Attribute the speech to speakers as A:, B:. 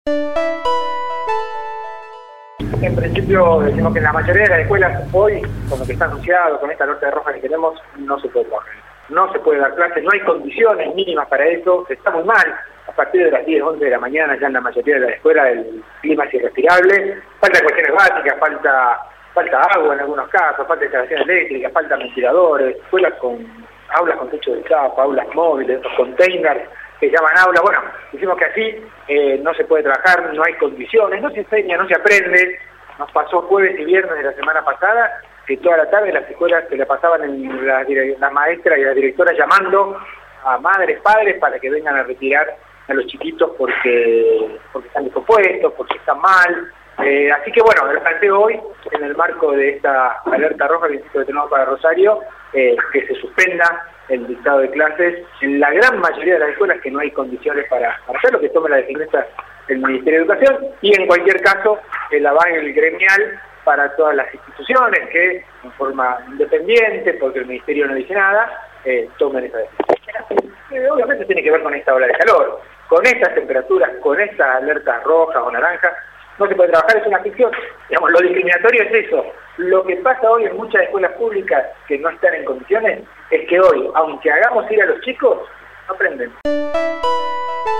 A: En principio decimos que en la mayoría de las escuelas hoy, con lo que está anunciado, con esta alerta roja que tenemos, no se puede trabajar. No se puede dar clases, no hay condiciones mínimas para eso, está muy mal. A partir de las 10, 11 de la mañana ya en la mayoría de las escuelas el clima es irrespirable, falta cuestiones básicas, falta agua en algunos casos, falta instalación eléctrica, falta ventiladores, escuelas con aulas con techo de chapa, aulas móviles, esos containers que llaman aulas. Bueno, decimos que así no se puede trabajar, no hay condiciones, no se enseña, no se aprende. Nos pasó jueves y viernes de la semana pasada que toda la tarde las escuelas se la pasaban en las maestras y las directoras llamando a madres, padres para que vengan a retirar a los chiquitos porque están descompuestos, porque están mal. Así que bueno, el planteo hoy, en el marco de esta alerta roja que tenemos para Rosario, que se suspenda el dictado de clases en la gran mayoría de las escuelas que no hay condiciones para hacerlo, que tome la definición el Ministerio de Educación, y en cualquier caso el aval gremial para todas las instituciones que en forma independiente, porque el Ministerio no dice nada, tomen esa decisión. Obviamente tiene que ver con esta ola de calor, con estas temperaturas, con estas alertas rojas o naranjas, no se puede trabajar, es una ficción. Digamos, lo discriminatorio es eso. Lo que pasa hoy en muchas escuelas públicas que no están en condiciones es que hoy, aunque hagamos ir a los chicos, no aprenden.